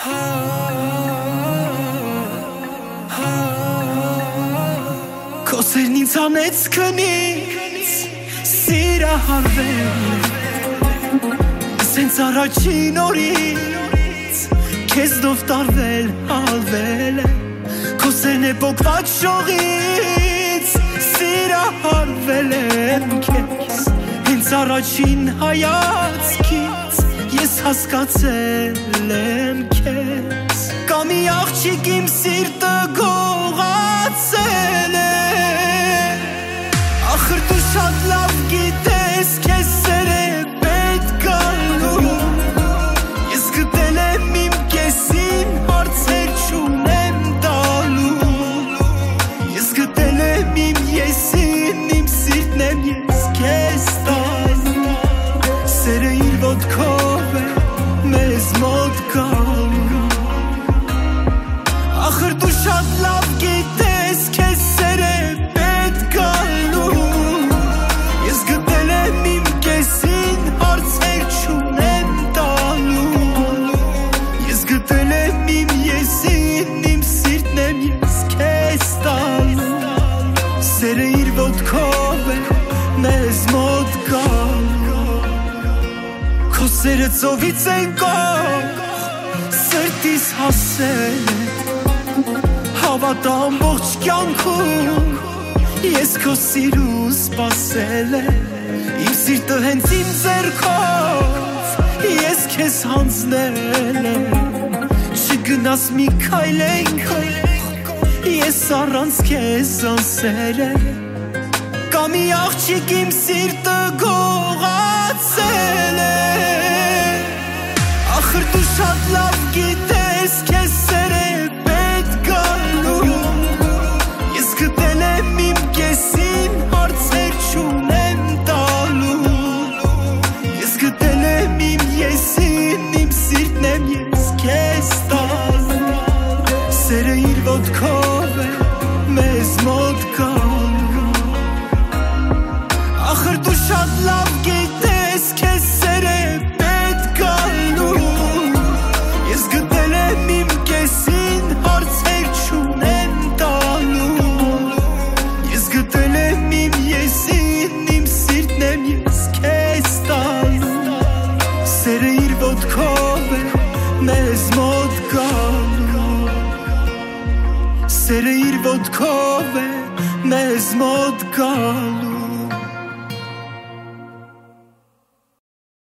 Քո սերն ինձ հանեց քնից, սիրահարվել Սենց առաջին օրից, քեզնով տարվել, հալվել Քո սերն է պոկված շողից, սիրահարվել եմ քեզ Հենց առաջին հայացքից, ես հասկացել եմ քեզ Կա մի աղջիկ իմ սիրտը գողացել է Ախր դու շատ լավ գիտես քեզ սեր է պետք գալու Ես գտել եմ իմ կեսին հարցեր չունեմ տալու Ես գտել եմ իմ եսին իմ սիրտն եմ ես քեզ տալու Սերը իր ոտքով է մեզ մոտ գալու Ախր դու շատ լավ գիտես քեզ սեր է պետք գալու Ես գտել եմ իմ կեսին հարցեր չունեմ տալու Ես գտել եմ իմ եսին իմ սիրտն եմ ես քեզ տալու Սերը իր ոտքով է մեզ մոտ գալու Քո սերը ծովից են կող սրտիս հասել է Հավատա ամբողջ կյանքում Ես քո սիրուն սպասել եմ Իմ սիրտը հենց իմ ձեռքով Ես քեզ հանձնել եմ Չգնաս մի քայլ այնքան Ես առանց քեզ անսեր եմ Կա մի աղջիկ իմ սիրտը գողացել է Ախր դու շատ լավ գիտես քեզ սեր է պետք գալու Ես գտել եմ իմ կեսին հարցեր չունեմ տալու Ես գտել եմ իմ եսին իմ սիրտն եմ ես քեզ տալու Սերը իր ոտքով է մեզ մոտ գալու Ախր դու շատ լավ գիտես քեզ սեր է պետք գալու Ես գտել եմ իմ կեսին հարցեր չունեմ տալու Ես գտել եմ իմ եսին իմ սիրտն եմ ես քեզ տալու Սերը իր ոտքով է մեզ մոտ գալու Սերը իր ոտքով է մեզ մոտ գալու